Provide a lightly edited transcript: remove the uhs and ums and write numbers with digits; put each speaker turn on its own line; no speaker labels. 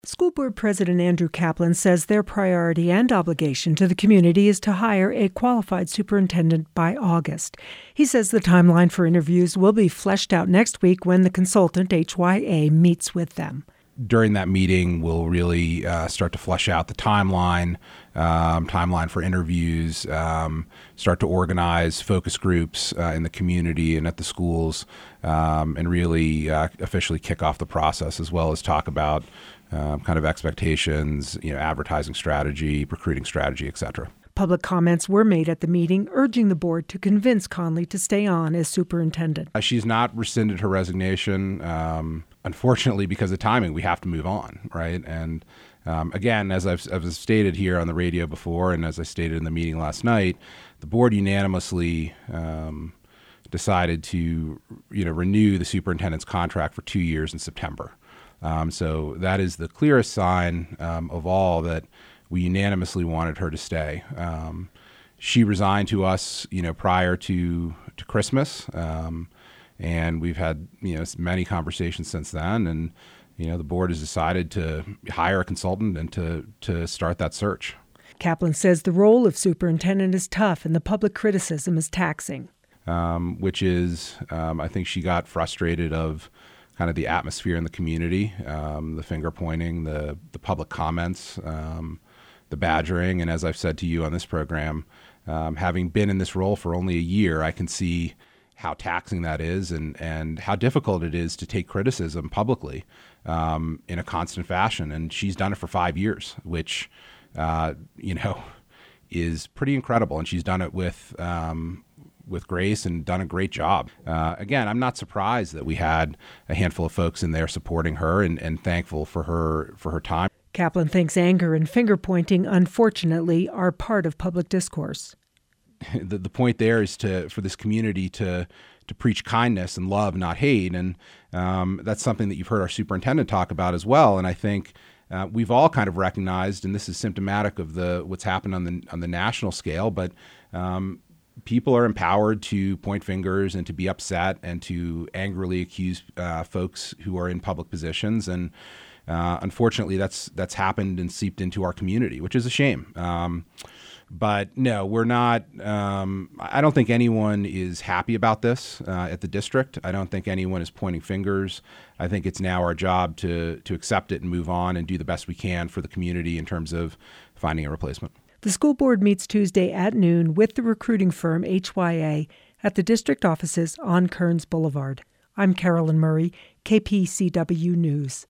School Board President Andrew Kaplan says their priority and obligation to the community is to hire a qualified superintendent by August. He says the timeline for interviews will be fleshed out next week when the consultant, HYA, meets with them.
During that meeting, we'll really start to flesh out the timeline for interviews, start to organize focus groups in the community and at the schools, and really officially kick off the process, as well as talk about kind of expectations, advertising strategy, recruiting strategy, et cetera.
Public comments were made at the meeting urging the board to convince Conley to stay on as superintendent.
She's not rescinded her resignation. Unfortunately, because of timing, we have to move on, right? And again, as I've stated here on the radio before, and as I stated in the meeting last night, the board unanimously decided to renew the superintendent's contract for 2 years in September. So that is the clearest sign of all that we unanimously wanted her to stay. She resigned to us, prior to Christmas, and we've had many conversations since then. And the board has decided to hire a consultant and to start that search.
Kaplan says the role of superintendent is tough and the public criticism is taxing.
Which is, I think she got frustrated of kind of the atmosphere in the community, the finger pointing, the public comments, the badgering. And as I've said to you on this program, having been in this role for only a year, I can see how taxing that is and how difficult it is to take criticism publicly in a constant fashion. And she's done it for 5 years, which, is pretty incredible. And she's done it with grace and done a great job. Again, I'm not surprised that we had a handful of folks in there supporting her and thankful for her time.
Kaplan thinks anger and finger-pointing, unfortunately, are part of public discourse.
The point there is for this community to preach kindness and love, not hate. And that's something that you've heard our superintendent talk about as well. And I think we've all kind of recognized, and this is symptomatic of what's happened on the national scale, but people are empowered to point fingers and to be upset and to angrily accuse folks who are in public positions. And unfortunately, that's happened and seeped into our community, which is a shame. But no, we're not. I don't think anyone is happy about this at the district. I don't think anyone is pointing fingers. I think it's now our job to accept it and move on and do the best we can for the community in terms of finding a replacement.
The school board meets Tuesday at noon with the recruiting firm HYA at the district offices on Kearns Boulevard. I'm Carolyn Murray, KPCW News.